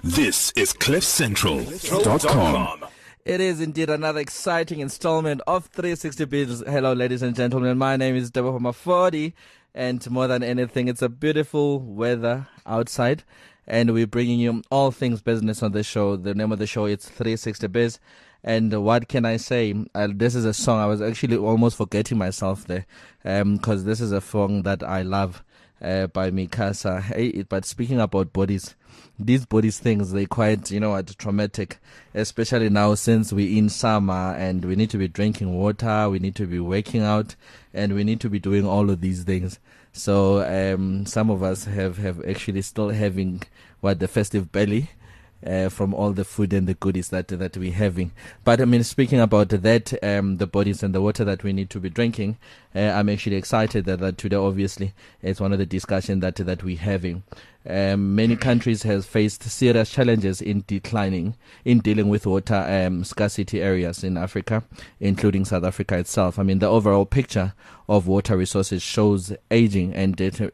This is CliffCentral.com. It is indeed another exciting installment of 360 Biz. Hello, ladies and gentlemen. My name is Debo Mafodi, and more than anything, it's a beautiful weather outside, and we're bringing you all things business on the show. The name of the show is 360 Biz. And what can I say? This is a song. I was actually almost forgetting myself there, because this is a song that I love, by Mikasa. Hey, but speaking about bodies, these bodies things, they quite, traumatic, especially now since we're in summer and we need to be drinking water, we need to be working out, and we need to be doing all of these things. So some of us have actually still having the festive belly, from all the food and the goodies that we're having. But speaking about that, the bodies and the water that we need to be drinking, I'm actually excited that today, obviously, it's one of the discussions that we're having. Many countries have faced serious challenges in dealing with water scarcity areas in Africa, including South Africa itself. The overall picture of water resources shows aging and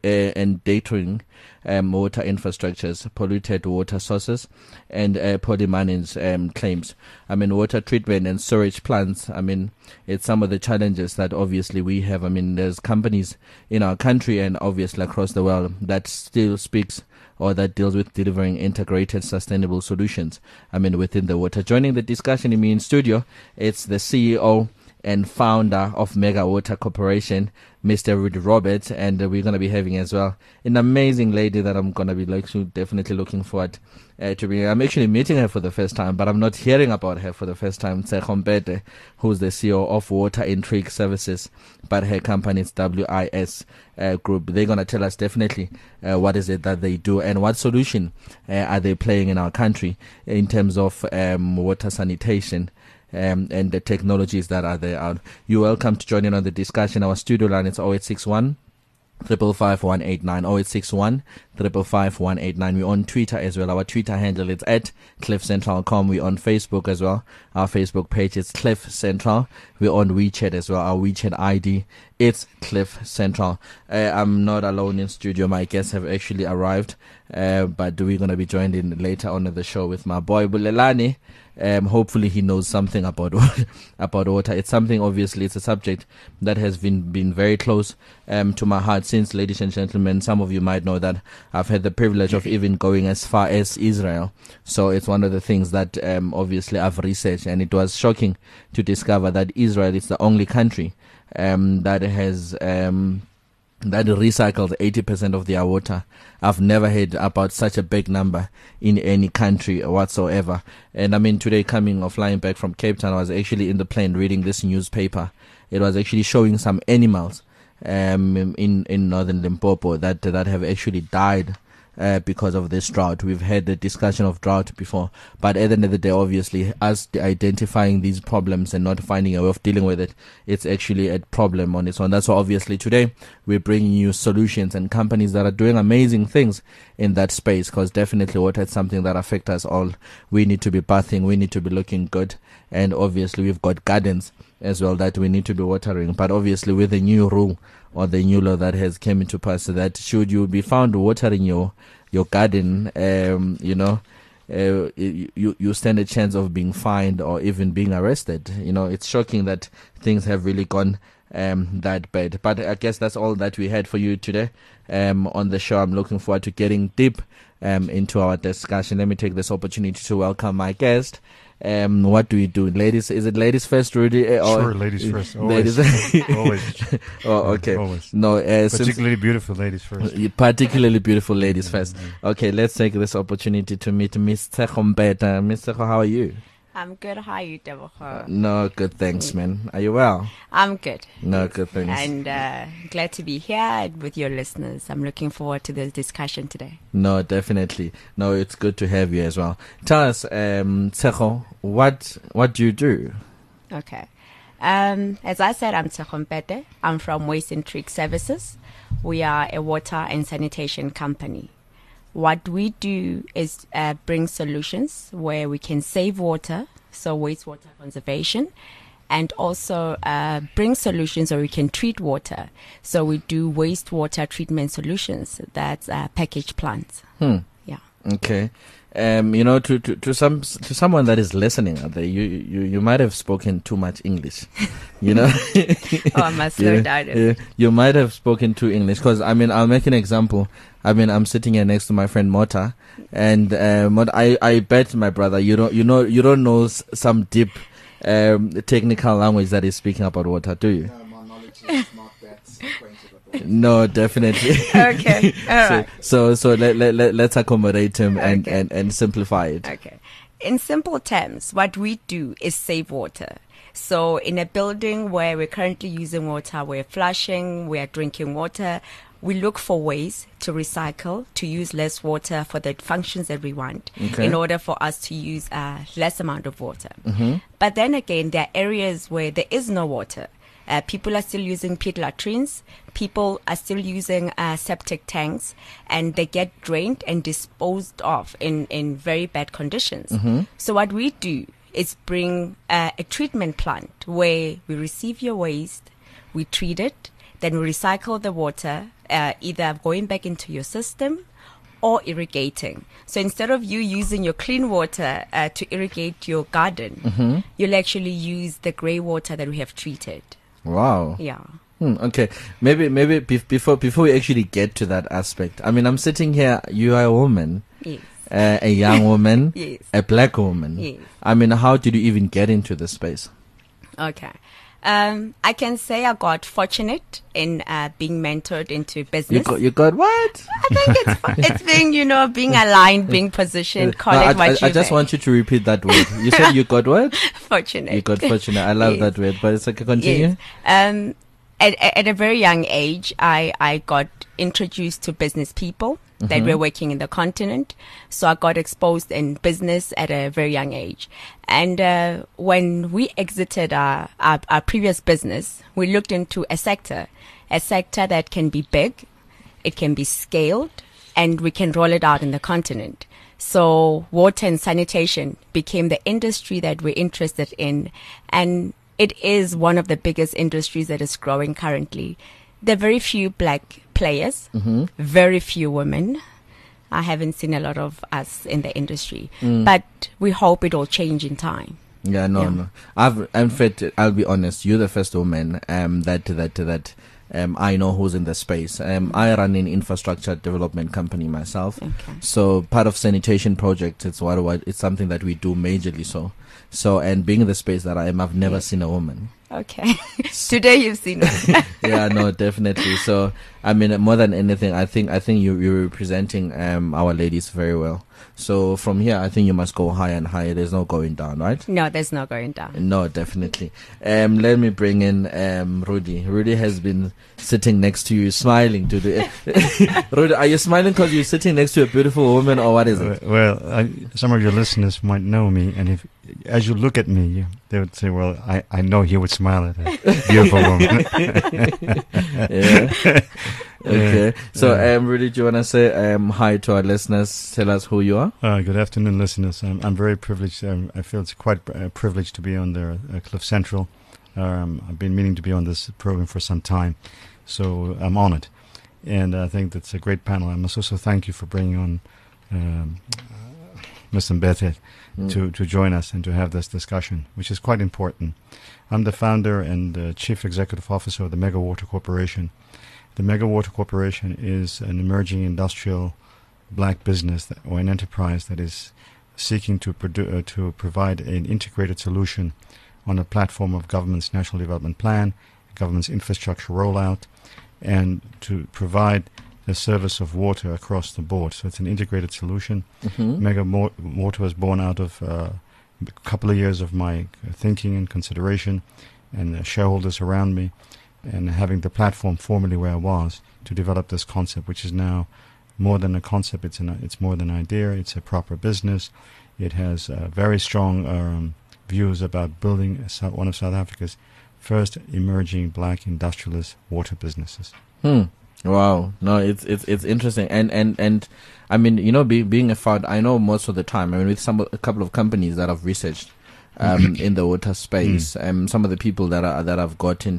dating water infrastructures, polluted water sources, and poorly managed claims. Water treatment and storage plants, it's some of the challenges that obviously we have. There's companies in our country and obviously across the world that still speaks or that deals with delivering integrated, sustainable solutions, within the water. Joining the discussion in me in studio, it's the CEO and founder of Mega Water Corporation, Mr. Rudy Roberts, and we're going to be having as well an amazing lady that I'm going to be definitely looking forward to be. I'm actually meeting her for the first time, but I'm not hearing about her for the first time. Tshego Mpete, who's the CEO of Water Intrigue Services, but her company is WIS Group. They're going to tell us definitely what is it that they do and what solution are they playing in our country in terms of water sanitation. And the technologies that are there. You're welcome to join in on the discussion. Our studio line is 0861 555 189, 0861 555 189. We're on Twitter as well. Our Twitter handle is at CliffCentral.com. We're on Facebook as well. Our Facebook page is Cliff Central. We're on WeChat as well. Our WeChat ID is Cliff Central. I'm not alone in studio. My guests have actually arrived, but we're going to be joined in later on in the show with my boy Bulelani. Hopefully he knows something about water. It's something, obviously, it's a subject that has been very close to my heart since, ladies and gentlemen, some of you might know that I've had the privilege of even going as far as Israel. So it's one of the things that obviously I've researched, and it was shocking to discover that Israel is the only country that has that recycles 80% of their water. I've never heard about such a big number in any country whatsoever. And today, flying back from Cape Town, I was actually in the plane reading this newspaper. It was actually showing some animals in northern Limpopo that have actually died because of this drought. We've had the discussion of drought before, but at the end of the day, obviously, us identifying these problems and not finding a way of dealing with it, it's actually a problem on its own. That's why obviously today we're bringing you solutions and companies that are doing amazing things in that space, because definitely water is something that affects us all. We need to be bathing, we need to be looking good, and obviously we've got gardens as well that we need to be watering. But obviously with the new rule or the new law that has come into pass, that should you be found watering your garden, you stand a chance of being fined or even being arrested. It's shocking that things have really gone that bad. But I guess that's all that we had for you today on the show. I'm looking forward to getting deep into our discussion. Let me take this opportunity to welcome my guest. What do we do, ladies? Is it ladies first, Rudy? Sure, ladies first. Always. Always. Oh, okay. Always. No, particularly beautiful ladies first. Particularly beautiful ladies first. Okay, let's take this opportunity to meet Miss Tshego Mpete. Miss Tshego, how are you? I'm good. How are you, Debo? No, good, thanks, man. Are you well? I'm good. No, good, thanks. And glad to be here with your listeners. I'm looking forward to the discussion today. No, definitely. No, it's good to have you as well. Tell us, Tshego, what do you do? Okay. As I said, I'm Tshego Mpete. I'm from Waste Intrigue Services. We are a water and sanitation company. What we do is bring solutions where we can save water, so wastewater conservation, and also bring solutions where we can treat water. So we do wastewater treatment solutions. That's packaged plants. Yeah. Okay. To someone that is listening out there, you might have spoken too much English, I must slow down. You might have spoken too English, because I'll make an example. I'm sitting here next to my friend Mota, and I bet my brother you don't know some deep technical language that is speaking about water, do you? My knowledge is not that acquainted with it. No, definitely. Okay, all right. So let's accommodate him and simplify it. Okay. In simple terms, what we do is save water. So in a building where we're currently using water, we're flushing, we're drinking water, we look for ways to recycle, to use less water for the functions that we want, in order for us to use less amount of water. Mm-hmm. But then again, there are areas where there is no water. People are still using pit latrines. People are still using septic tanks, and they get drained and disposed of in very bad conditions. Mm-hmm. So what we do is bring a treatment plant where we receive your waste, we treat it, then we recycle the water, either going back into your system or irrigating. So instead of you using your clean water to irrigate your garden, you'll actually use the grey water that we have treated. Wow. Yeah. Okay. Maybe before we actually get to that aspect, I'm sitting here. You are a woman. Yes. A young woman. Yes. A black woman. Yes. How did you even get into this space? Okay. I can say I got fortunate in being mentored into business. You got what? I think it's being, being aligned, being positioned, call it what you I just want you to repeat that word. You said you got what? Fortunate. You got fortunate. I love that word, but it's okay. Continue. Yes. At a very young age, I got introduced to business people that were working in the continent. So I got exposed in business at a very young age. And when we exited our previous business, we looked into a sector that can be big, it can be scaled, and we can roll it out in the continent. So water and sanitation became the industry that we're interested in. And it is one of the biggest industries that is growing currently. There are very few black players, very few women. I haven't seen a lot of us in the industry, but we hope it will change in time. Yeah, no. In fact, I'll be honest. You're the first woman that I know who's in the space. I run an infrastructure development company myself. Okay. So part of sanitation projects, it's something that we do majorly. So and being in the space that I am, I've never seen a woman. Okay. Today you've seen it. Yeah, no, definitely. So, more than anything, I think you're representing our ladies very well. So from here, I think you must go higher and higher. There's no going down, right? No, there's no going down. No, definitely. Let me bring in Rudy. Rudy has been sitting next to you, smiling today. Rudy, are you smiling because you're sitting next to a beautiful woman, or what is it? Well, some of your listeners might know me, and as you look at me, they would say, "Well, I know he would smile at a beautiful woman." Yeah. Okay. So, Rudy, do you want to say hi to our listeners? Tell us who you are. Good afternoon, listeners. I'm very privileged. I feel it's quite a privilege to be on the Cliff Central. I've been meaning to be on this program for some time, so I'm honored. And I think that's a great panel. I must also thank you for bringing on Mr. Mbete to join us and to have this discussion, which is quite important. I'm the founder and chief executive officer of the Mega Water Corporation. The Mega Water Corporation is an emerging industrial black business or an enterprise that is seeking to provide an integrated solution on a platform of government's National Development Plan, government's infrastructure rollout, and to provide the service of water across the board. So it's an integrated solution. Mega Water was born out of a couple of years of my thinking and consideration and shareholders around me, and having the platform formally where I was to develop this concept, which is now more than a concept. It's more than an idea. It's a proper business. It has very strong views about building one of South Africa's first emerging black industrialist water businesses. Wow. No, it's interesting. And being a founder, I know most of the time, with a couple of companies that I've researched in the water space, some of the people that I've gotten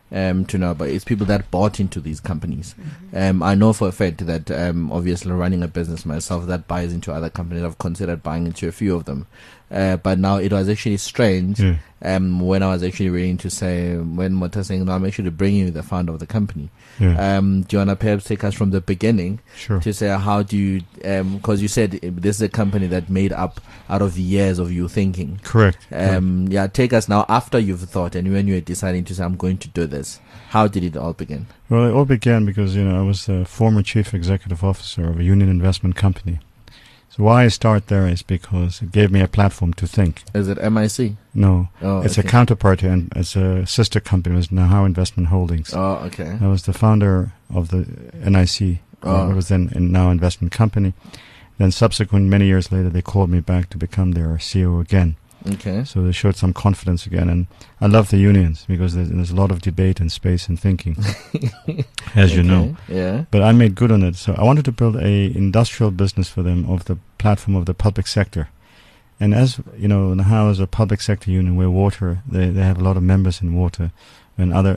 to know about. It's people that bought into these companies. I know for a fact that obviously running a business myself that buys into other companies, I've considered buying into a few of them. But now it was actually strange when I was actually reading to say, when Mota saying, no, I'm actually bringing you the founder of the company. Do you want to perhaps take us from the beginning to say how do you, because you said this is a company that made up out of years of you thinking. Correct. Yeah, take us now after you've thought and when you were deciding to say, I'm going to do this. How did it all begin? Well, it all began because, I was the former chief executive officer of a union investment company. So why I start there is because it gave me a platform to think. Is it MIC? No, Oh, it's okay. a counterpart and it's a sister company. It was Nahau Investment Holdings. Oh, okay. I was the founder of the NIC. Oh. It was then a Now Investment Company. Then subsequent, many years later, they called me back to become their CEO again. Okay. So they showed some confidence again. And I love the unions because there's a lot of debate and space and thinking, as you know. Yeah. But I made good on it. So I wanted to build a industrial business for them of the platform of the public sector. And as you know, Nahau is a public sector union where water, they have a lot of members in water and other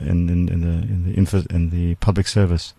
in the public service.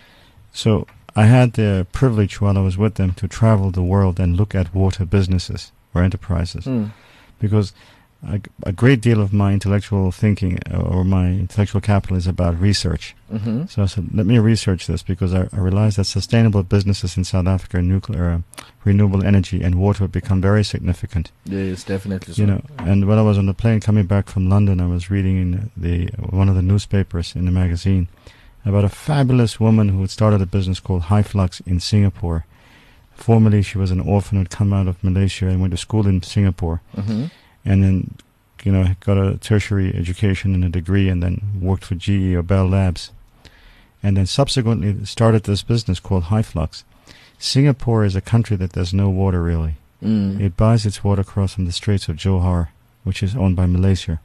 So I had the privilege while I was with them to travel the world and look at water businesses or enterprises. Because a great deal of my intellectual thinking or my intellectual capital is about research. So I said, let me research this because I realized that sustainable businesses in South Africa, nuclear, renewable energy and water have become very significant. Yes, definitely so. And when I was on the plane coming back from London, I was reading in one of the newspapers in the magazine about a fabulous woman who had started a business called Hyflux in Singapore. Formerly, she was an orphan who had come out of Malaysia and went to school in Singapore. And then, got a tertiary education and a degree and then worked for GE or Bell Labs. And then subsequently started this business called Hyflux. Singapore is a country that there's no water really. It buys its water across from the Straits of Johor, which is owned by Malaysia.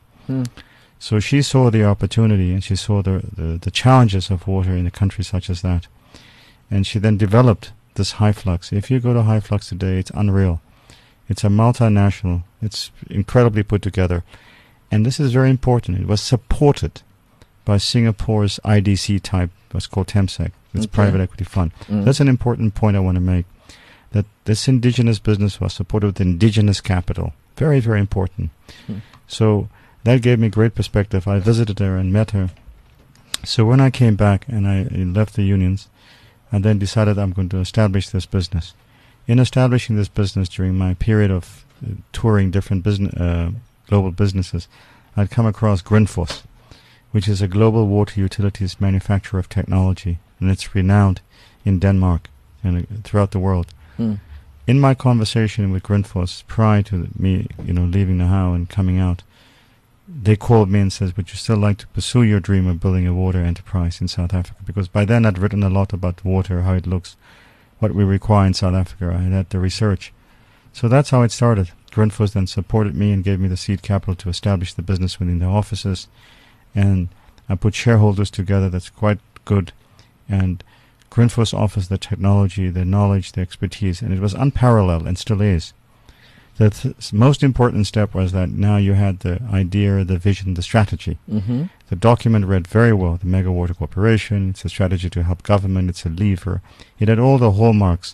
So she saw the opportunity and she saw the challenges of water in a country such as that. And she then developed this Hyflux. If you go to Hyflux today, it's unreal. It's a multinational. It's incredibly put together. And this is very important. It was supported by Singapore's IDC type, what's called Temasek. It's private equity fund. That's an important point I want to make. That this indigenous business was supported with indigenous capital. Very, very important. So that gave me great perspective. I visited her and met her. So when I came back and I left the unions, I then decided I'm going to establish this business. In establishing this business during my period of touring different global businesses, I'd come across Grundfos, which is a global water utilities manufacturer of technology, and it's renowned in Denmark and throughout the world. In my conversation with Grundfos prior to me, leaving Nahau and coming out, they called me and says, would you still like to pursue your dream of building a water enterprise in South Africa? Because by then I'd written a lot about water, how it looks, what we require in South Africa. I had the research. So that's how it started. Grundfos then supported me and gave me the seed capital to establish the business within their offices. And I put shareholders together that's quite good. And Grundfos offers the technology, the knowledge, the expertise, and it was unparalleled and still is. The most important step was that now you had the idea, the vision, the strategy. The document read very well. The Mega Water Corporation, it's a strategy to help government, it's a lever. It had all the hallmarks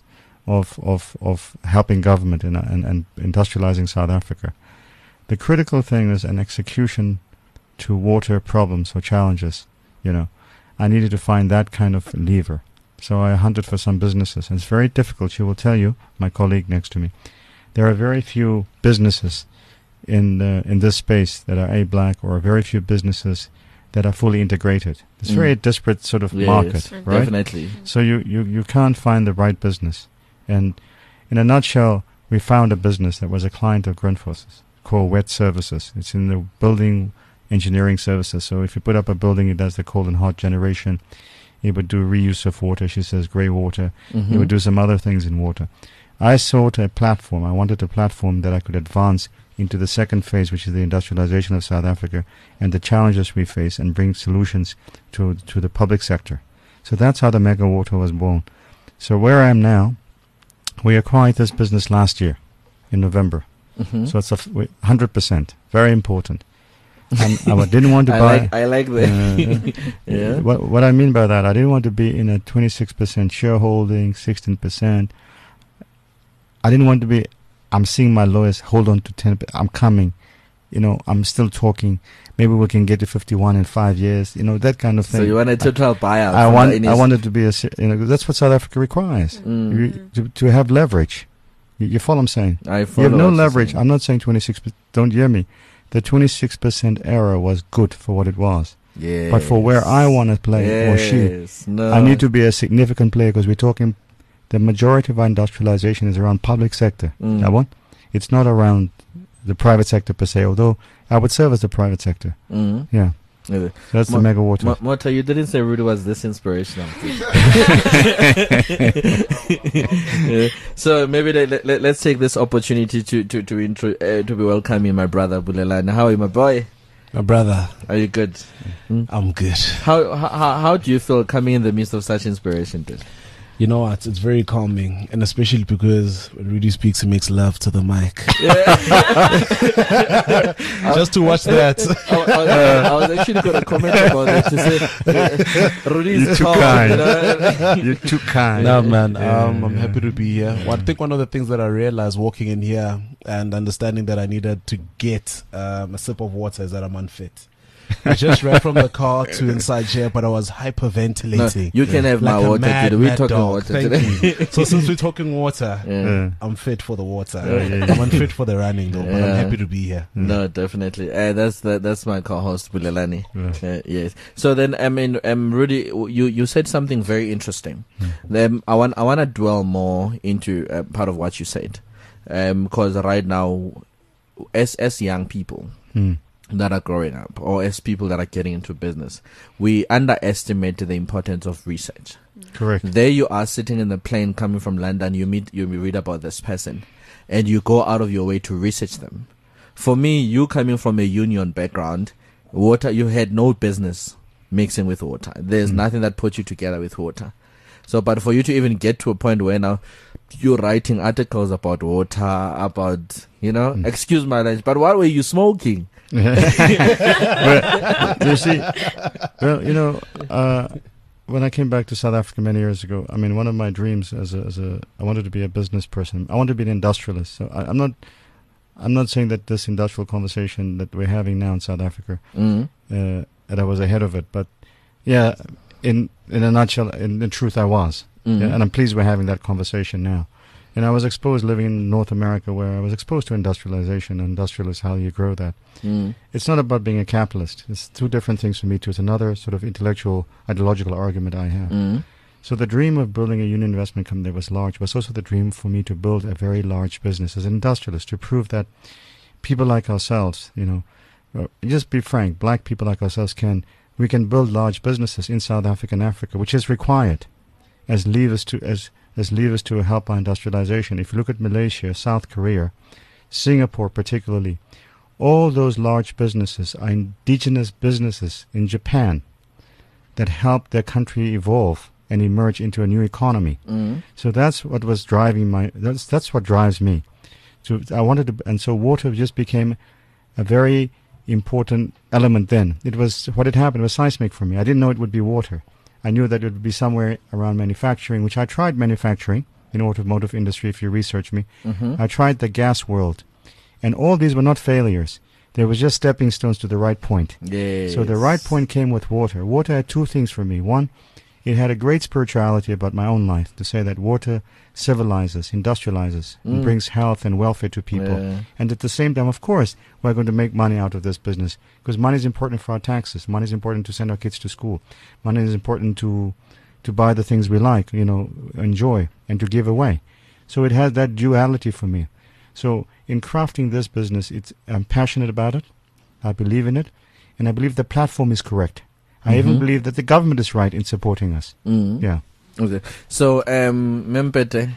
of helping government and industrializing South Africa. The critical thing is an execution to water problems or challenges. I needed to find that kind of lever. So I hunted for some businesses. And it's very difficult, she will tell you, my colleague next to me. There are very few businesses in this space that are A-black, or very few businesses that are fully integrated. It's very disparate sort of market, right? Definitely. So you can't find the right business. And in a nutshell, we found a business that was a client of Grundfos called Wet Services. It's in the building engineering services. So if you put up a building, it does the cold and hot generation. It would do reuse of water, she says, grey water. It would do some other things in water. I sought a platform. I wanted a platform that I could advance into the second phase, which is the industrialization of South Africa and the challenges we face, and bring solutions to the public sector. So that's how the Mega Water was born. So where I am now, we acquired this business last year in November. So it's 100%, very important. I didn't want to buy. I like that. Yeah. What I mean by that, I didn't want to be in a 26% shareholding, 16%. I didn't want to be. I'm seeing my lawyers hold on to 10. I'm coming. I'm still talking. Maybe we can get to 51 in 5 years. That kind of thing. So you want a total buyout? I wanted to be that's what South Africa requires. To have leverage. You follow what I'm saying? I follow. You have no leverage. I'm not saying 26%. Don't hear me. The 26% error was good for what it was. Yes. But for where I want to play, or she, no. I need to be a significant player, because we're talking. The majority of our industrialization is around public sector. That one. It's not around the private sector per se, although I would serve as the private sector. Yeah. So that's the mega water. Mota, you didn't say Rudy was this inspirational. So maybe let's take this opportunity to be welcoming my brother Bulelani. How are you, my boy? My brother. Are you good? I'm good. How do you feel coming in the midst of such inspiration, dude? You know what? It's very calming, and especially because when Rudy speaks, he makes love to the mic. Just to watch that. I was actually going to comment about it to say, Rudy is You're too kind. You're too kind. No, man. I'm happy to be here. Well, I think one of the things that I realized walking in here and understanding that I needed to get a sip of water is that I'm unfit. I just ran from the car to inside here, but I was hyperventilating. No, you can have like my water today. We're talking dog. water Thank today. you. So since we're talking water, I'm fit for the water. I'm unfit for the running though, but I'm happy to be here. No, definitely. That's my co-host Bulelani. Yes. So then, I mean, Rudy, you said something very interesting. I want to dwell more into part of what you said, because right now, as young people. That are growing up, or as people that are getting into business, we underestimate the importance of research. Correct. There you are sitting in the plane coming from London, you read about this person, and you go out of your way to research them. For me, you coming from a union background, water, you had no business mixing with water. There's nothing that put you together with water. So, but for you to even get to a point where now you're writing articles about water, about, excuse my language, but what were you smoking? But you see, well, when I came back to South Africa many years ago, I mean, one of my dreams I wanted to be a business person. I wanted to be an industrialist. So I'm not saying that this industrial conversation that we're having now in South Africa, that I was ahead of it. But yeah, in a nutshell, in truth, I was. Yeah, and I'm pleased we're having that conversation now. And I was exposed living in North America, where I was exposed to industrialization. Industrial is how you grow that. It's not about being a capitalist. It's two different things for me too. It's another sort of intellectual, ideological argument I have. So the dream of building a union investment company was large, but it's also the dream for me to build a very large business as an industrialist, to prove that people like ourselves, just be frank, black people like ourselves we can build large businesses in South Africa and Africa, which is required as levers to help our industrialization. If you look at Malaysia, South Korea, Singapore particularly, all those large businesses are indigenous businesses in Japan that help their country evolve and emerge into a new economy. So that's what was driving that's what drives me. So so water just became a very important element then. What had happened was seismic for me. I didn't know it would be water. I knew that it would be somewhere around manufacturing, which I tried manufacturing in automotive industry, if you research me. I tried the gas world. And all these were not failures. They were just stepping stones to the right point. Yes. So the right point came with water. Water had two things for me. One, it had a great spirituality about my own life, to say that water civilizes, industrializes, and brings health and welfare to people. Yeah. And at the same time, of course, we're going to make money out of this business, because money is important for our taxes. Money is important to send our kids to school. Money is important to buy the things we like, enjoy, and to give away. So it has that duality for me. So in crafting this business, I'm passionate about it. I believe in it. And I believe the platform is correct. I even believe that the government is right in supporting us. Yeah. Okay. So, Mempete,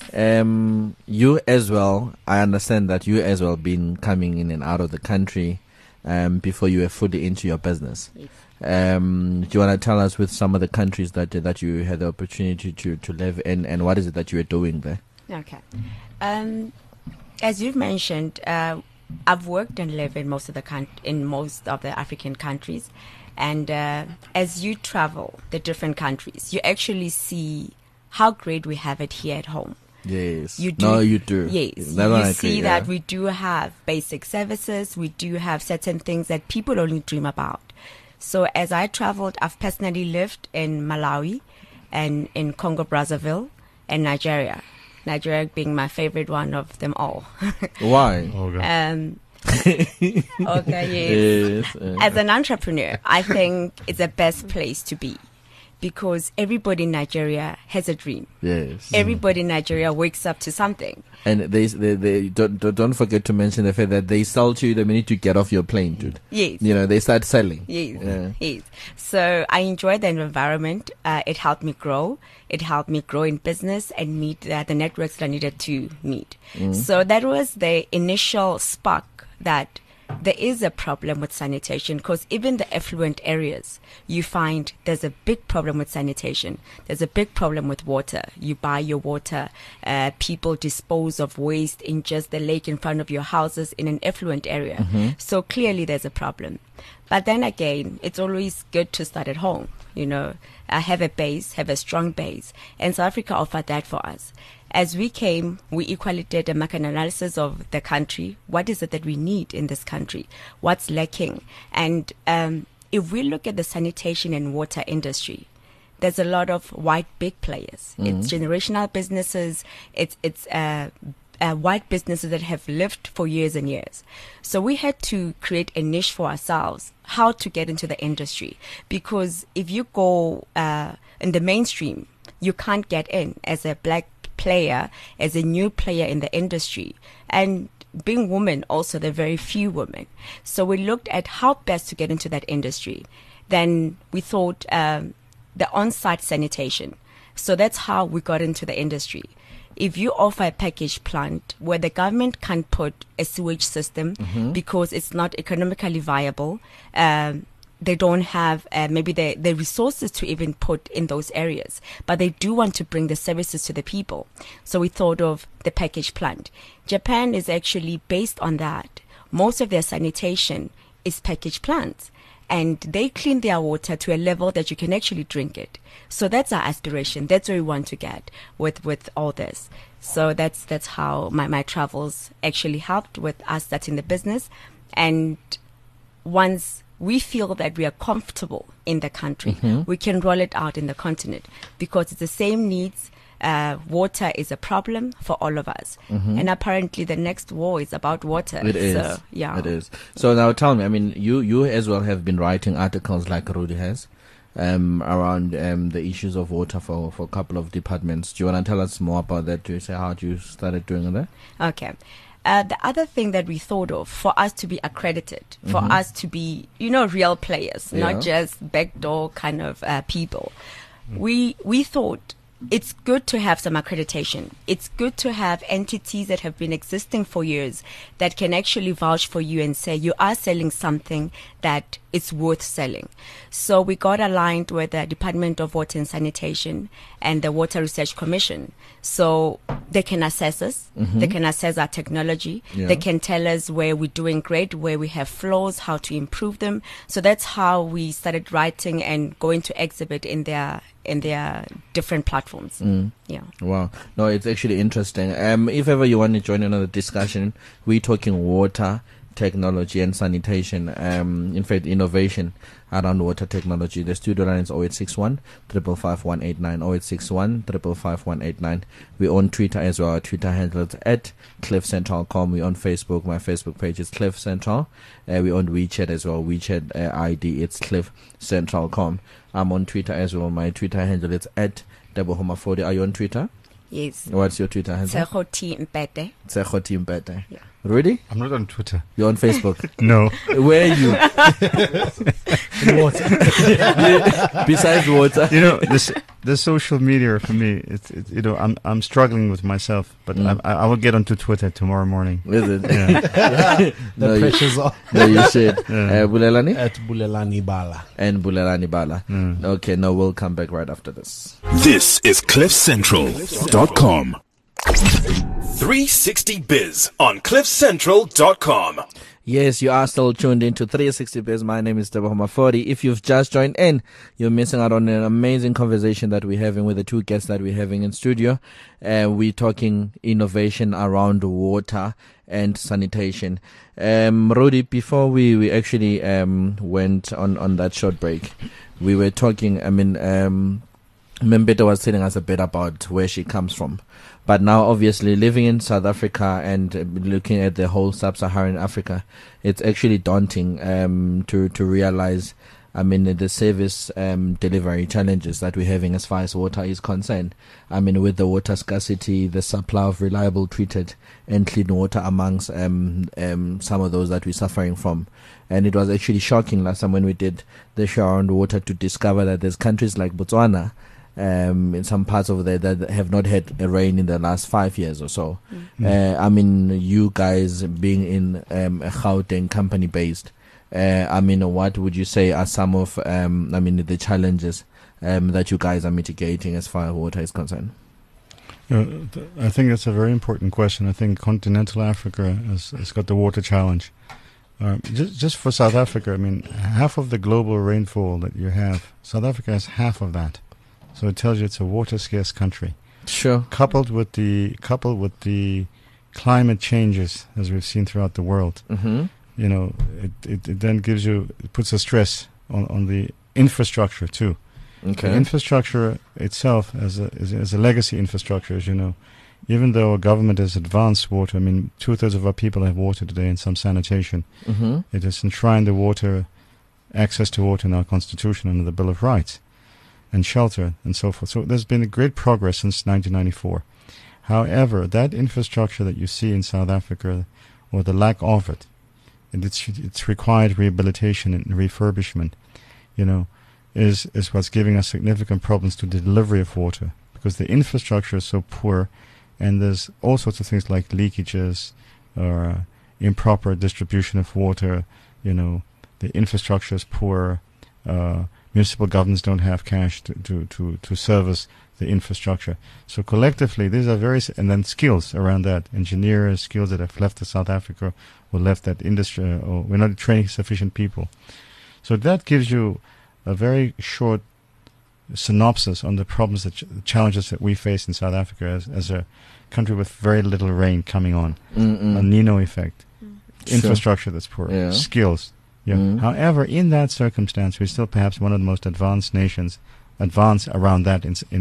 you as well, I understand that you as well been coming in and out of the country before you were fully into your business. Yes. Do you want to tell us with some of the countries that you had the opportunity to live in, and what is it that you were doing there? Okay. As you've mentioned, I've worked and lived in most of the African countries, and as you travel the different countries, you actually see how great we have it here at home. Yes. You do. No, you do. Yes. That one I You agree, see yeah. that we do have basic services. We do have certain things that people only dream about. So as I traveled, I've personally lived in Malawi and in Congo Brazzaville and Nigeria. Nigeria being my favorite one of them all. Why? Okay. Okay, yes. Yes. As an entrepreneur, I think it's the best place to be because everybody in Nigeria has a dream. Yes. Everybody in Nigeria wakes up to something. And they don't forget to mention the fact that they sell to you the minute you get off your plane, dude. Yes. You know, they start selling. Yes. Yeah. Yes. So I enjoyed the environment. It helped me grow. It helped me grow in business and meet the networks that I needed to meet. So that was the initial spark that there is a problem with sanitation, because even the affluent areas, you find there's a big problem with sanitation. There's a big problem with water. You buy your water, people dispose of waste in just the lake in front of your houses in an affluent area. So clearly there's a problem. But then again, it's always good to start at home. You know, have a base, have a strong base. And South Africa offered that for us. As we came, we equally did a market analysis of the country. What is it that we need in this country? What's lacking? And if we look at the sanitation and water industry, there's a lot of white big players. It's generational businesses. It's white businesses that have lived for years and years. So we had to create a niche for ourselves, how to get into the industry. Because if you go in the mainstream, you can't get in as a black player, as a new player in the industry. And being women, also, there are very few women. So we looked at how best to get into that industry. Then we thought the on-site sanitation. So that's how we got into the industry. If you offer a package plant where the government can't put a sewage system because it's not economically viable, they don't have maybe the resources to even put in those areas, but they do want to bring the services to the people. So we thought of the package plant. Japan is actually based on that. Most of their sanitation is package plants, and they clean their water to a level that you can actually drink it. So that's our aspiration. That's where we want to get with all this. So that's how my travels actually helped with us starting the business. And once we feel that we are comfortable in the country, we can roll it out in the continent, because it's the same needs. Water is a problem for all of us. And apparently the next war is about water. It is. So, yeah. It is. So now tell me, I mean, you as well have been writing articles like Rudy has around the issues of water for a couple of departments. Do you want to tell us more about that? Do you say how you started doing that? Okay. The other thing that we thought of, for us to be accredited, for us to be, real players, not just backdoor kind of people, we thought it's good to have some accreditation. It's good to have entities that have been existing for years that can actually vouch for you and say you are selling something that is worth selling. So we got aligned with the Department of Water and Sanitation and the Water Research Commission. So they can assess us. They can assess our technology. Yeah. They can tell us where we're doing great, where we have flaws, how to improve them. So that's how we started writing and going to exhibit in their different platforms. Yeah. Wow. No, it's actually interesting. If ever you want to join another discussion, we're talking water, technology and sanitation. In fact, innovation around water technology. The studio line is 0861 555 189, 0861 555 189. We're on Twitter as well. Our Twitter handle is @CliffCentral.com. We're on Facebook. My Facebook page is Cliff Central. We're on WeChat as well. WeChat ID, it's CliffCentral.com. I'm on Twitter as well. My Twitter handle is @DeboHoma40. Are you on Twitter? Yes. What's your Twitter handle? Tshekhoti Mpete. Tshekhoti Mpete. Yeah. Ready? I'm not on Twitter. You're on Facebook. No. Where are you? Water. Besides water. The social media for me, it's I'm struggling with myself, but I will get onto Twitter tomorrow morning. Is it? Yeah. The pressure's on. No, you should. Yeah. Bulelani? At Bulelani Bala. And Bulelani Bala. Okay, no, we'll come back right after this. This is CliffCentral.com. 360 Biz on cliffcentral.com. Yes, you are still tuned into 360 Biz. My name is Debo Mafodi. If you've just joined in, you're missing out on an amazing conversation that we're having with the two guests that we're having in studio. We're talking innovation around water and sanitation. Rudy, before we actually went on that short break, we were talking, Membeta was telling us a bit about where she comes from. But now, obviously, living in South Africa and looking at the whole sub-Saharan Africa, it's actually daunting to realize, the service delivery challenges that we're having as far as water is concerned. With the water scarcity, the supply of reliable, treated, and clean water amongst some of those that we're suffering from. And it was actually shocking last time when we did the show on water to discover that there's countries like Botswana, in some parts over there that have not had a rain in the last 5 years or so. You guys being in a Gauteng company based, what would you say are some of the challenges that you guys are mitigating as far as water is concerned? I think that's a very important question. I think continental Africa has got the water challenge. Just for South Africa, half of the global rainfall that you have, South Africa has half of that. So it tells you it's a water scarce country. Sure. Coupled with the climate changes as we've seen throughout the world, it then puts a stress on the infrastructure too. Okay. The infrastructure itself as a legacy infrastructure, as you know, even though our government has advanced water, 2/3 of our people have water today and some sanitation. It has enshrined the access to water in our constitution under the Bill of Rights, and shelter and so forth. So there's been a great progress since 1994. However, that infrastructure that you see in South Africa, or the lack of it, and it's required rehabilitation and refurbishment, is what's giving us significant problems to the delivery of water, because the infrastructure is so poor, and there's all sorts of things like leakages or improper distribution of water. The infrastructure is poor. Municipal governments don't have cash to service the infrastructure. So collectively, these are and then skills around that. Engineers, skills that have left South Africa or left that industry, or we're not training sufficient people. So that gives you a very short synopsis on the problems, the challenges that we face in South Africa as a country with very little rain coming on. A Nino effect. Infrastructure that's poor. Skills. However, in that circumstance, we're still perhaps one of the most advanced nations, around that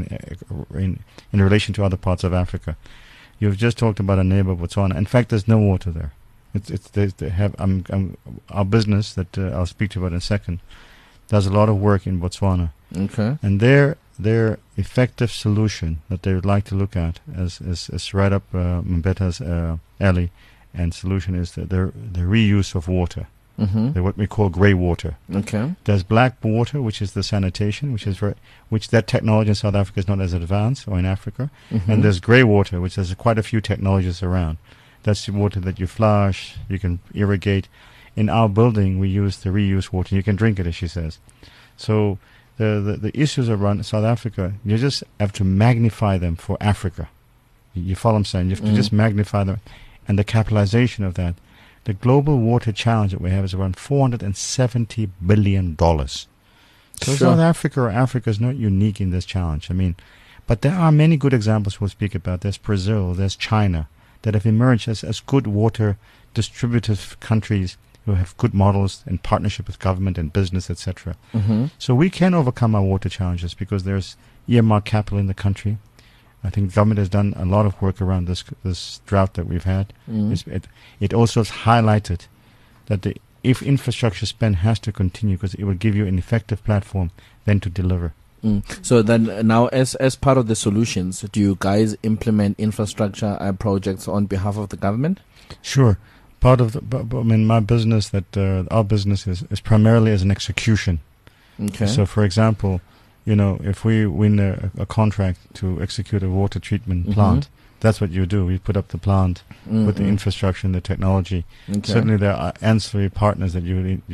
in relation to other parts of Africa. You've just talked about a neighbor, Botswana. In fact, there's no water there. They have our business that I'll speak to you about in a second does a lot of work in Botswana. Okay. And their effective solution that they would like to look at is right up Mbeta's alley, and solution is the reuse of water. They're what we call grey water. Okay. There's black water, which is the sanitation, which that technology in South Africa is not as advanced, or in Africa. And there's grey water, which has quite a few technologies around. That's the water that you flush, you can irrigate. In our building, we use the reuse water. You can drink it, as she says. So the issues around South Africa, you just have to magnify them for Africa. You follow what I'm saying? You have to just magnify them, and the capitalization of that. The global water challenge that we have is around $470 billion. So South Africa or Africa is not unique in this challenge. But there are many good examples we'll speak about. There's Brazil, there's China, that have emerged as good water distributive countries who have good models in partnership with government and business, etc. So we can overcome our water challenges because there's earmarked capital in the country. I think the government has done a lot of work around this drought that we've had. It also has highlighted that if infrastructure spend has to continue, because it will give you an effective platform then to deliver. So then now, as part of the solutions, do you guys implement infrastructure projects on behalf of the government? Sure. Part of my business, our business is primarily as an execution. Okay. So, for example, if we win a contract to execute a water treatment plant, that's what you do. We put up the plant with the infrastructure and the technology. Okay. Certainly, there are ancillary partners that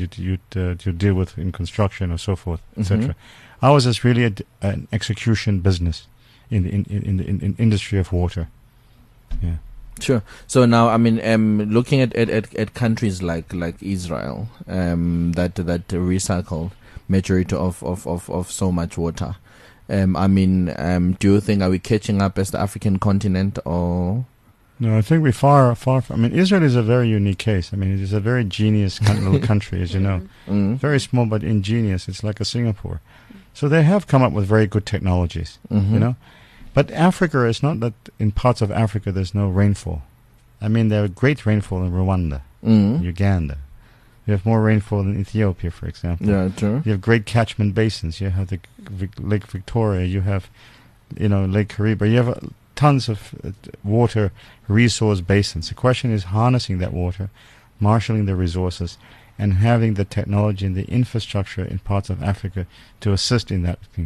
you deal with in construction or so forth, etc. Ours is really an execution business in the industry of water. Yeah. Sure. So now, I mean, looking at countries like Israel, that recycle majority of so much water. I mean, do you think, are we catching up as the African continent, or? No, I think we're far from. I mean, Israel is a very unique case. I mean, it is a very genius little country, as you know. Very small but ingenious. It's like a Singapore. So they have come up with very good technologies, you know. But Africa is not that in parts of Africa there's no rainfall. I mean, there are great rainfall in Rwanda, Uganda. You have more rainfall in Ethiopia, for example. Yeah, true. You have great catchment basins. You have the Lake Victoria. You have, Lake Kariba. You have tons of water resource basins. The question is harnessing that water, marshalling the resources, and having the technology and the infrastructure in parts of Africa to assist in that thing.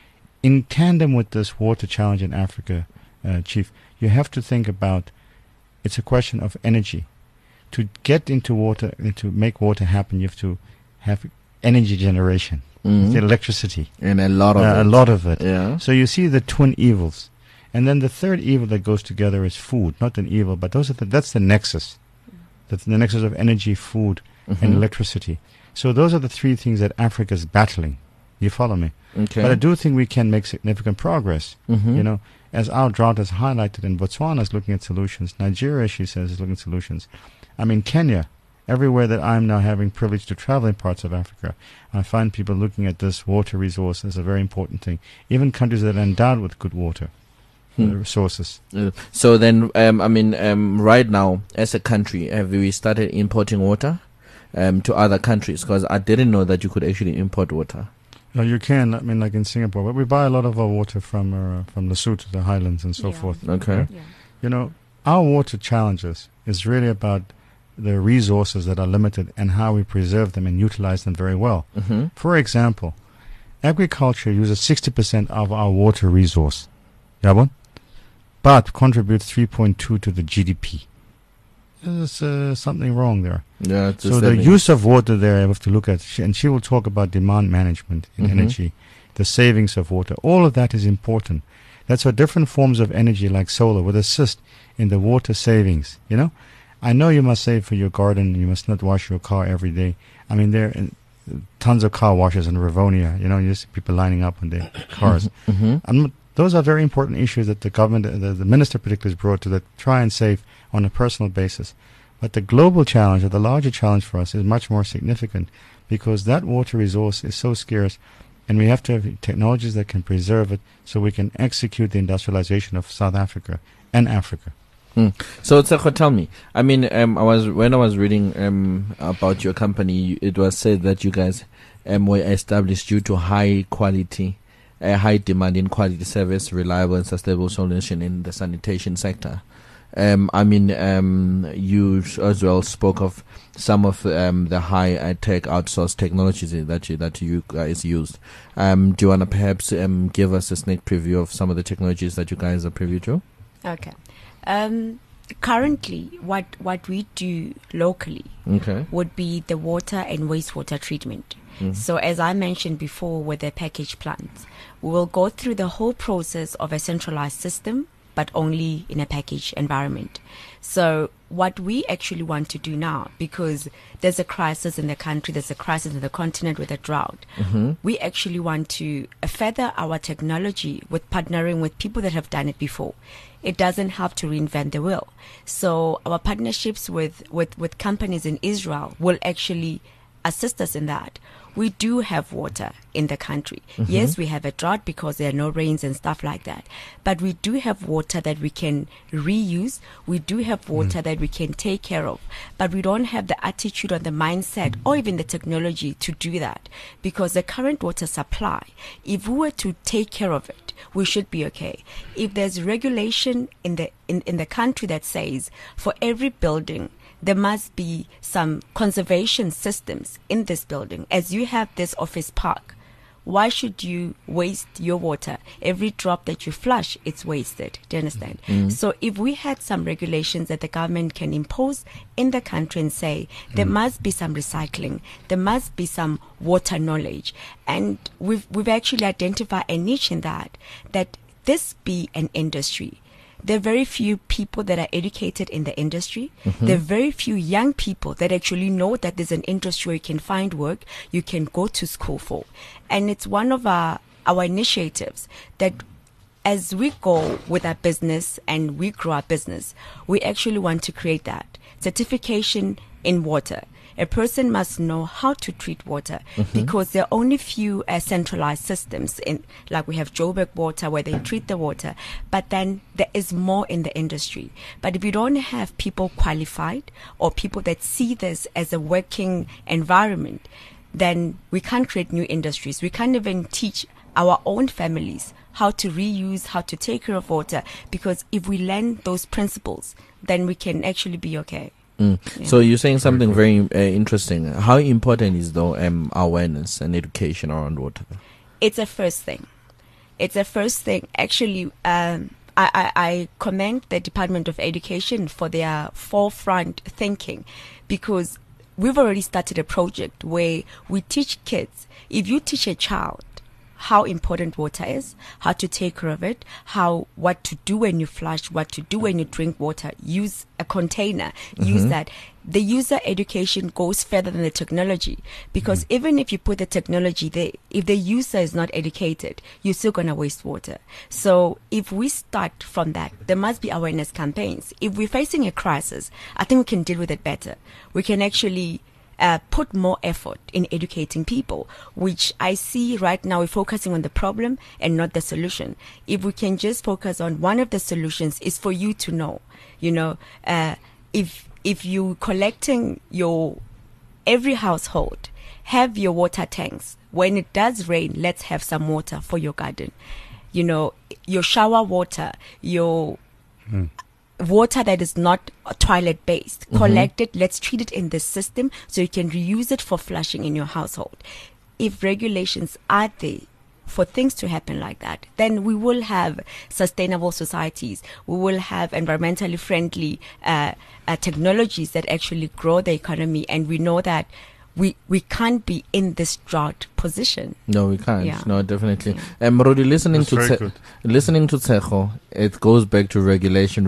In tandem with this water challenge in Africa, Chief, you have to think about, it's a question of energy. To get into water and to make water happen, you have to have energy generation, electricity. And a lot of it. A lot of it. Yeah. So you see the twin evils. And then the third evil that goes together is food. Not an evil, but that's the nexus. That's the nexus of energy, food, and electricity. So those are the three things that Africa is battling. You follow me? Okay. But I do think we can make significant progress. As our drought has highlighted, and Botswana is looking at solutions. Nigeria, she says, is looking at solutions. I mean, Kenya, everywhere that I'm now having privilege to travel in parts of Africa, I find people looking at this water resource as a very important thing. Even countries that are endowed with good water resources. So then, right now, as a country, have we started importing water to other countries? Because I didn't know that you could actually import water. You can. I mean, like in Singapore, but we buy a lot of our water from Lesotho, the highlands, and so forth. Okay. Yeah. Our water challenges is really about the resources that are limited and how we preserve them and utilize them very well. For example, agriculture uses 60% of our water resource, but contributes 3.2 to the GDP. There's something wrong there. Yeah. So the use of water there, I have to look at, and she will talk about demand management in energy, the savings of water. All of that is important. That's why different forms of energy like solar would assist in the water savings. I know you must save for your garden. You must not wash your car every day. I mean, there are tons of car washes in Rivonia. You see people lining up on their cars. Those are very important issues that the government, the minister particularly, has brought to that try and save on a personal basis. But the global challenge, or the larger challenge for us, is much more significant because that water resource is so scarce, and we have to have technologies that can preserve it so we can execute the industrialization of South Africa and Africa. So, Tseko, tell me. I mean, when I was reading about your company, it was said that you guys were established due to high quality, high demand in quality service, reliable and sustainable solution in the sanitation sector. You as well spoke of some of the high tech outsourced technologies that you guys used. Do you want to perhaps give us a sneak preview of some of the technologies that you guys are privy to? Okay. Currently, what we do locally would be the water and wastewater treatment. So as I mentioned before with the package plants, we will go through the whole process of a centralized system, but only in a package environment. So what we actually want to do now, because there's a crisis in the country, there's a crisis in the continent with a drought, we actually want to further our technology with partnering with people that have done it before. It doesn't have to reinvent the wheel. So our partnerships with companies in Israel will actually assist us in that. We do have water in the country. Yes, we have a drought because there are no rains and stuff like that. But we do have water that we can reuse. We do have water that we can take care of. But we don't have the attitude or the mindset or even the technology to do that. Because the current water supply, if we were to take care of it, we should be okay. If there's regulation in the country that says for every building, there must be some conservation systems in this building. As you have this office park, why should you waste your water? Every drop that you flush, it's wasted. Do you understand? So if we had some regulations that the government can impose in the country and say there must be some recycling, there must be some water knowledge, and we've actually identified a niche in that this be an industry. there are very few people that are educated in the industry. There are very few young people that actually know that there's an industry where you can find work, you can go to school for. And it's one of our initiatives that as we go with our business and we grow our business, we actually want to create that certification in water. A person must know how to treat water because there are only few centralized systems like we have Joburg Water where they treat the water, but then there is more in the industry. But if you don't have people qualified or people that see this as a working environment, then we can't create new industries. We can't even teach our own families how to reuse, how to take care of water, because if we learn those principles, then we can actually be okay. Yeah. So you're saying something very interesting. How important is though awareness and education around water? It's a first thing. Actually, I commend the Department of Education for their forefront thinking, because we've already started a project where we teach kids. If you teach a child how important water is, how to take care of it, what to do when you flush, what to do when you drink water, use a container, use that. The user education goes further than the technology, because even if you put the technology there, if the user is not educated, you're still going to waste water. So if we start from that, there must be awareness campaigns. If we're facing a crisis, I think we can deal with it better. We can actually put more effort in educating people, which I see right now we're focusing on the problem and not the solution. If we can just focus on one of the solutions is for you to know, if you collecting every household, have your water tanks. When it does rain, let's have some water for your garden. Your shower water, your water that is not toilet based, collect it, let's treat it in this system so you can reuse it for flushing in your household. If regulations are there for things to happen like that, then we will have sustainable societies. We will have environmentally friendly technologies that actually grow the economy, and we know that we can't be in this drought position. No, we can't. Yeah. No, definitely. Rudy, listening to Tsecho, it goes back to regulation.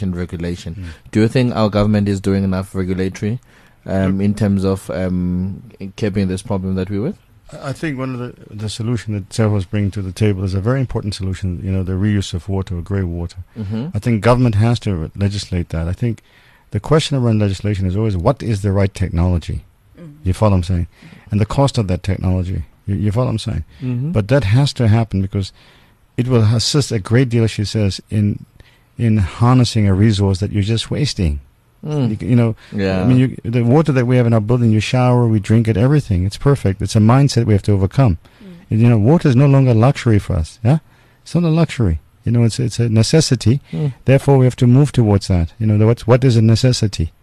Do you think our government is doing enough regulatory in terms of keeping this problem that we're with? I think one of the solution that Tsecho is bringing to the table is a very important solution, the reuse of water or grey water. I think government has to legislate that. I think the question around legislation is always, what is the right technology? You follow what I'm saying? And the cost of that technology. You follow what I'm saying? But that has to happen because it will assist a great deal, she says, in harnessing a resource that you're just wasting. Yeah. I mean, the water that we have in our building, you shower, we drink it, everything. It's perfect. It's a mindset we have to overcome. Water is no longer a luxury for us. Yeah, it's not a luxury. It's a necessity. Therefore, we have to move towards that. What is a necessity?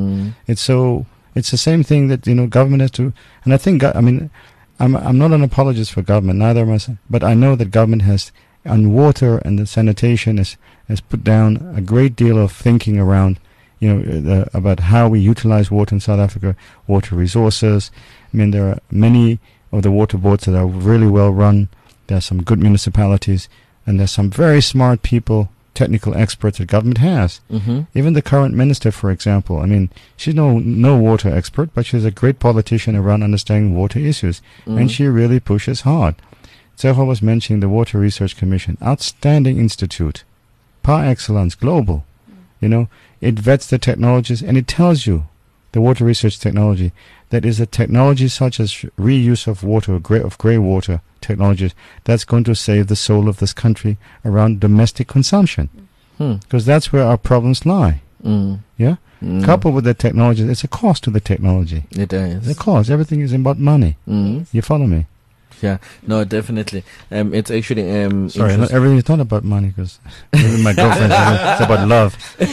It's the same thing that government has to. And I think I'm not an apologist for government, neither am I. But I know that government has on water and the sanitation has put down a great deal of thinking around. About how we utilize water in South Africa, water resources. I mean, there are many of the water boards that are really well run. There are some good municipalities, and there's some very smart people, technical experts that government has. Even the current minister, for example, she's no water expert, but she's a great politician around understanding water issues, and she really pushes hard. Tsecho was mentioning the Water Research Commission, outstanding institute, par excellence, global. It vets the technologies and it tells you, the water research technology, that is a technology such as reuse of water, of grey water technologies, that's going to save the soul of this country around domestic consumption. Because that's where our problems lie. Yeah? Coupled with the technology, it's a cost to the technology. It is. It's a cost. Everything is about money. You follow me? Yeah, no, definitely. It's actually sorry, not everything is not about money, because even my girlfriend it's about love.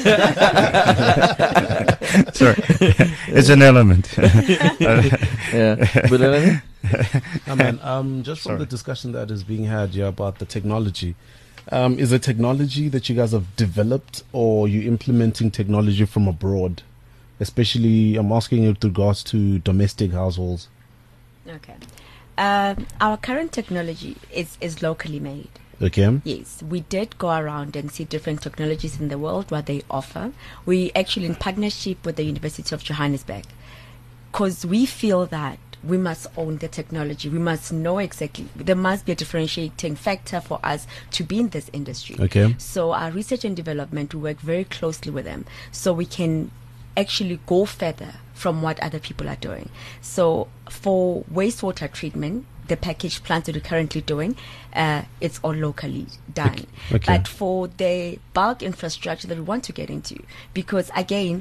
Sorry, it's an element. Just from the discussion that is being had here about the technology, is it technology that you guys have developed, or you implementing technology from abroad? Especially, I'm asking with regards to domestic households. Okay. Our current technology is locally made. Okay. Yes, we did go around and see different technologies in the world, what they offer. We actually in partnership with the University of Johannesburg, because we feel that we must own the technology. We must know exactly. There must be a differentiating factor for us to be in this industry. Okay. So our research and development, we work very closely with them, so we can actually go further from what other people are doing. So for wastewater treatment, the package plants that we're currently doing, it's all locally done. Okay. But for the bulk infrastructure that we want to get into, because again,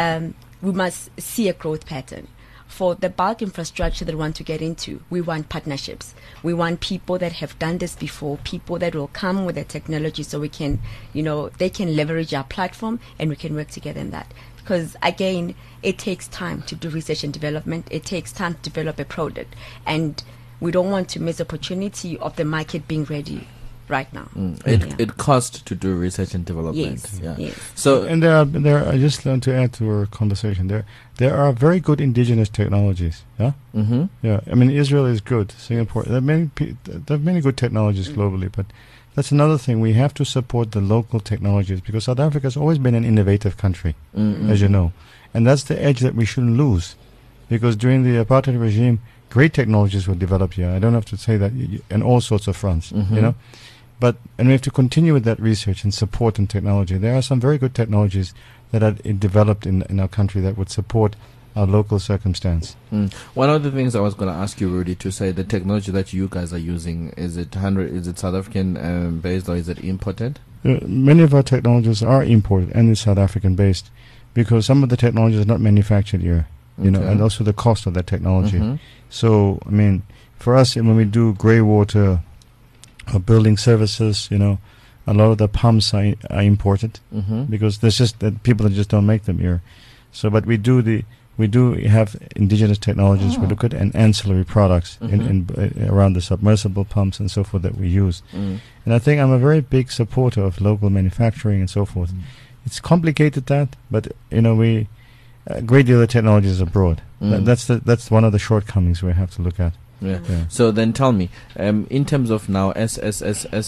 we must see a growth pattern. For the bulk infrastructure that we want to get into, we want partnerships. We want people that have done this before, people that will come with the technology so we can, they can leverage our platform and we can work together in that. Because again, it takes time to do research and development. It takes time to develop a product. And we don't want to miss the opportunity of the market being ready right now. It costs to do research and development. Yes. So And there are I just want to add to our conversation. There are very good indigenous technologies. Yeah. mm-hmm. Yeah. I mean, Israel is good. Singapore. There are many good technologies globally, but that's another thing. We have to support the local technologies because South Africa has always been an innovative country, as you know, and that's the edge that we shouldn't lose, because during the apartheid regime, great technologies were developed here. I don't have to say that in all sorts of fronts, and we have to continue with that research and support in technology. There are some very good technologies that are developed in our country that would support our local circumstance. One of the things I was going to ask you, Rudy, to say the technology that you guys are using, is it South African based or is it imported? Many of our technologies are imported and is South African based, because some of the technology is not manufactured here, and also the cost of that technology. So, I mean, for us, when we do grey water or building services, a lot of the pumps are imported because there's just that people that just don't make them here. So, but we do have indigenous technologies. We look at ancillary products in around the submersible pumps and so forth that we use. And I think I'm a very big supporter of local manufacturing and so forth. It's complicated but we a great deal of technology is abroad. That's one of the shortcomings we have to look at. Yeah. So then tell me, in terms of now, as a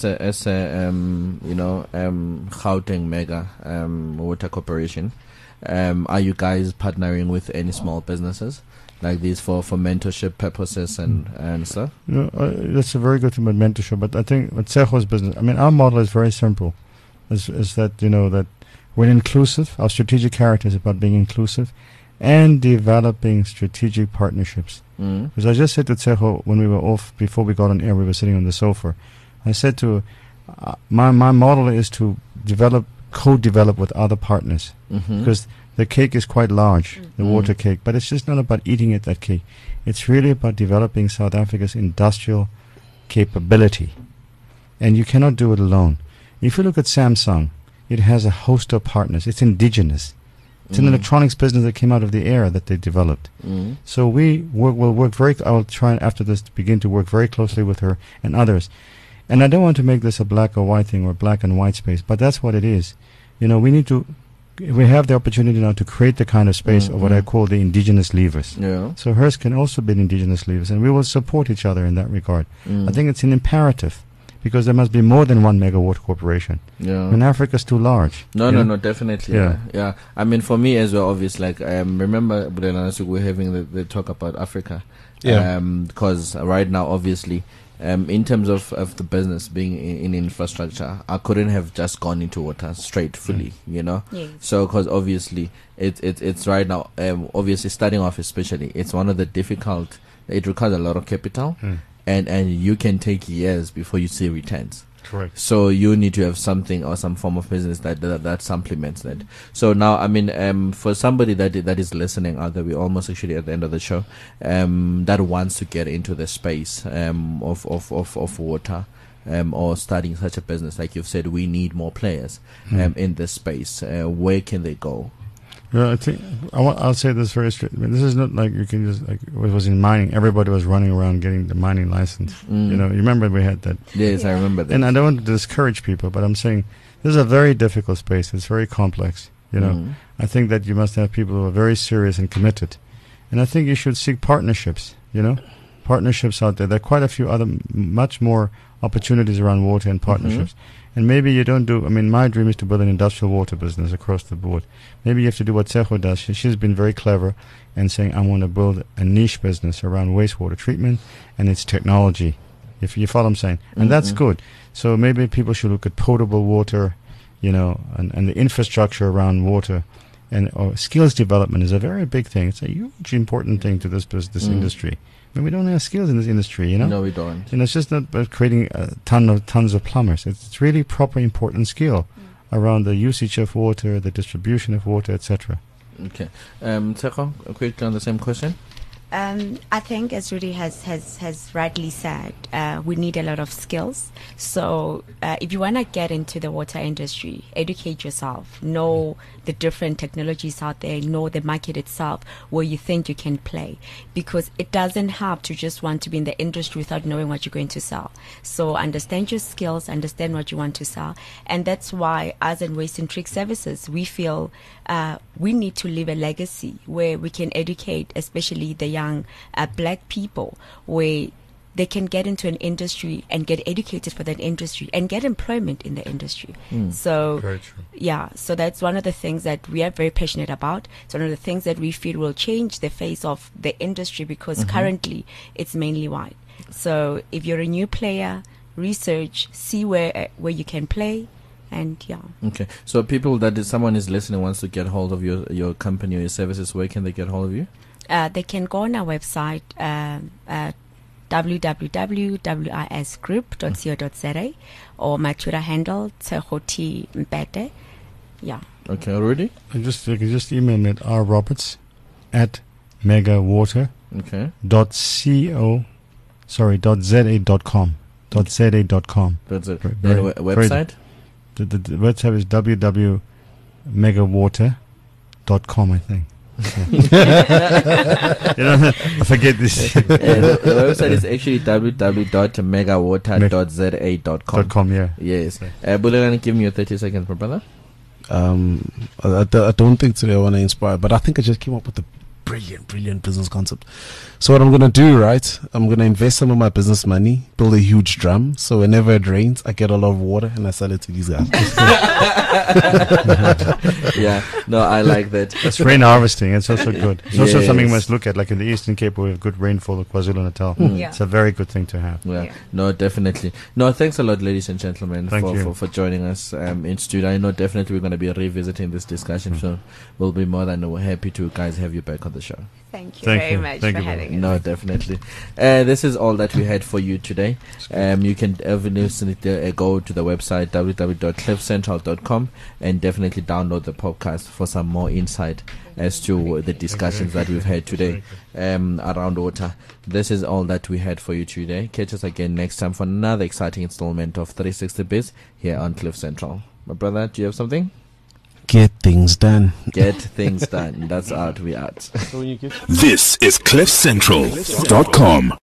Gauteng Mega Water Corporation, are you guys partnering with any small businesses like these for mentorship purposes and stuff? That's a very good thing about mentorship. But I think with Tsego's business, I mean, our model is very simple. Is that that we're inclusive. Our strategic character is about being inclusive and developing strategic partnerships. Because I just said to Tsego when we were off, before we got on air, we were sitting on the sofa. I said to my model is to co-develop with other partners, because the cake is quite large, the water cake, but it's just not about eating that cake. It's really about developing South Africa's industrial capability, and you cannot do it alone. If you look at Samsung, it has a host of partners. It's indigenous. It's an electronics business that came out of the era that they developed. So will work I will try after this to begin to work very closely with her and others. And I don't want to make this a black or white thing or black and white space, but that's what it is. We have the opportunity now to create the kind of space of what I call the indigenous levers. Yeah. So hers can also be indigenous levers, and we will support each other in that regard. I think it's an imperative, because there must be more than one mega water corporation. Yeah. And Africa's too large. No, definitely. Yeah. I mean, for me as well, obviously, remember, we're having the talk about Africa. Yeah. Because right now, obviously, in terms of the business being in infrastructure, I couldn't have just gone into water straight fully, Yes. So, because obviously, it's right now, obviously, starting off especially, it's one of the difficult, it requires a lot of capital. And you can take years before you see returns. Correct. So you need to have something or some form of business that supplements that. So now, I mean, for somebody that is listening out there, we're almost actually at the end of the show, that wants to get into the space of water, or starting such a business, like you've said, we need more players in this space. Where can they go? Yeah, I think I'll say this very straight. I mean, this is not like you can just it was in mining. Everybody was running around getting the mining license. You remember we had that. Yes, I remember that. And I don't want to discourage people, but I'm saying this is a very difficult space. It's very complex. I think that you must have people who are very serious and committed, and I think you should seek partnerships. partnerships out there. There are quite a few other, much more opportunities around water and partnerships. And maybe you don't do, I mean, my dream is to build an industrial water business across the board. Maybe you have to do what Tsecho does. She's been very clever and saying, I want to build a niche business around wastewater treatment and its technology. If you follow what I'm saying. And that's good. So maybe people should look at potable water, you know, and the infrastructure around water. And skills development is a very big thing. It's a huge important thing to this industry. I mean, we don't have skills in this industry, you know? No, we don't. And it's just not about creating tons of plumbers. It's really proper important skill around the usage of water, the distribution of water, etc. Okay. Tsecho, quickly on the same question. I think, as Rudy has rightly said, we need a lot of skills. So if you want to get into the water industry, educate yourself, know the different technologies out there, know the market itself, where you think you can play. Because it doesn't help to just want to be in the industry without knowing what you're going to sell. So understand your skills, understand what you want to sell. And that's why, as in Waste and Trick Services, we feel we need to leave a legacy where we can educate, especially the young black people, where they can get into an industry and get educated for that industry and get employment in the industry. So, Very true. yeah, so that's one of the things that we are very passionate about. It's one of the things that we feel will change the face of the industry, because currently it's mainly white. So if you're a new player, research, see where you can play. And yeah. Okay. So people someone is listening, wants to get hold of your company or your services, where can they get hold of you? They can go on our website, www.wisgroup.co.za, or my Twitter handle, Tsecho Mpete. Yeah. Okay, already? You can just email me at rroberts@megawater.co. Okay. .za.com. .za.com. That's it. Very- Website? The website is www.megawater.com, I think. I forget this. The website is actually www.megawater.za.com. .com, yeah. Yes. Bulelani, give me your 30 seconds, my brother. I don't think today I want to inspire, but I think I just came up with a brilliant business concept. So what I'm going to do, right, I'm going to invest some of my business money, build a huge drum, so whenever it rains, I get a lot of water and I sell it to these guys. Yeah, no, I like that. That's rain harvesting. It's also good. It's also Yes. something we must look at, like in the Eastern Cape where we have good rainfall of KwaZulu-Natal. Yeah. It's a very good thing to have. Yeah. Yeah. No, definitely. No, thanks a lot, ladies and gentlemen, Thank you. for joining us in studio. I know definitely we're going to be revisiting this discussion, so we'll be more than happy to guys have you back on the show. Thank you Thank very you. much Thank for you very having us. No, definitely. This is all that we had for you today. You can definitely go to the website www.cliffcentral.com and definitely download the podcast for some more insight as to the discussions that we've had today around water. This is all that we had for you today. Catch us again next time for another exciting installment of 360 Biz here on Cliff Central. My brother, do you have something? Get things done. Get things done. That's out. We out. This is CliffCentral.com.